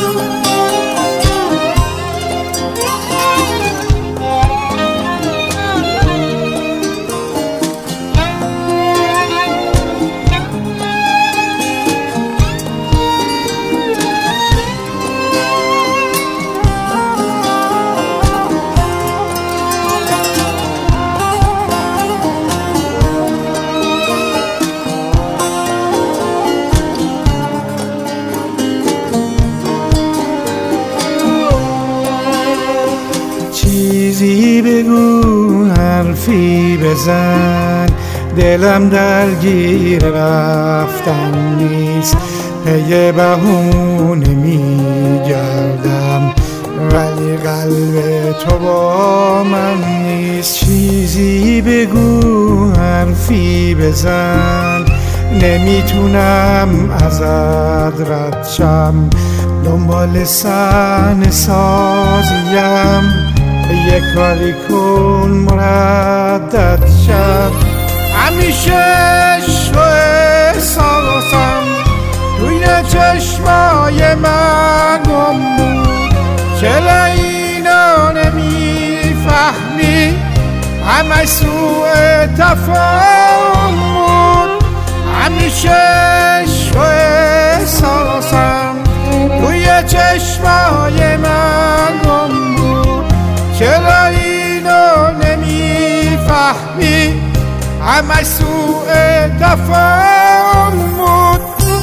چیزی بگو حرفی بزن، دلم درگیر رفتن نیست، پی بهونه میگردم ولی قلب تو با من نیست. چیزی بگو حرفی بزن، نمیتونم ازت رد شم، دنبال صحنه سازیم، یک کاری کن مردد شد. همیشه عشق و احساسم توی چشمای من گم بود، چرا اینو نمیفهمی؟ همه سوء تفاهم بود. همیشه عشق و احساسم توی چشمای من گم بود، چرا اینو نمیفهمی؟ همه سوء تفاهم بود.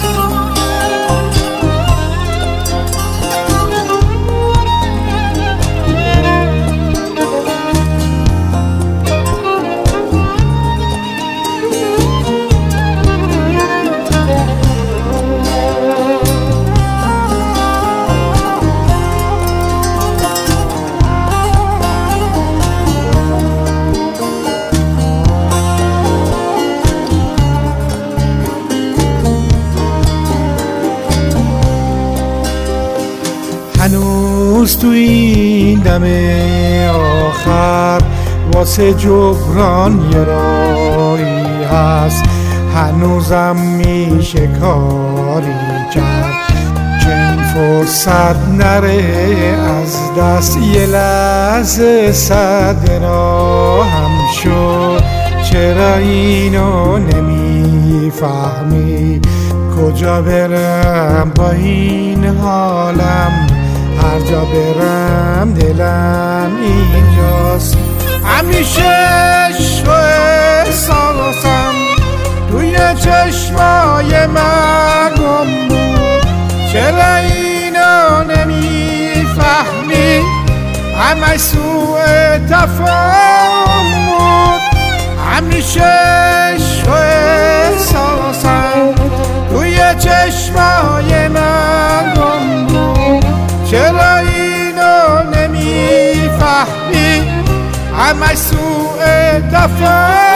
هنوز تو این دم آخر واسه جبران یه راهی هست، هنوزم میشه کاری کرد که این فرصت نره از دست. یه لحظه صد راهم شد، چرا اینو نمیفهمی؟ کجا برم با این حالم؟ هر جا برم دلم اینجاست. همیشه عشق و احساسم توی چشمای من گم بود، چرا اینو نمیفهمی؟ همه سوء تفاهم بود. همیشه عشق و احساسم توی چشمای من گم بود، چرا اینو نمیفهمی؟ همه سوء تفاهم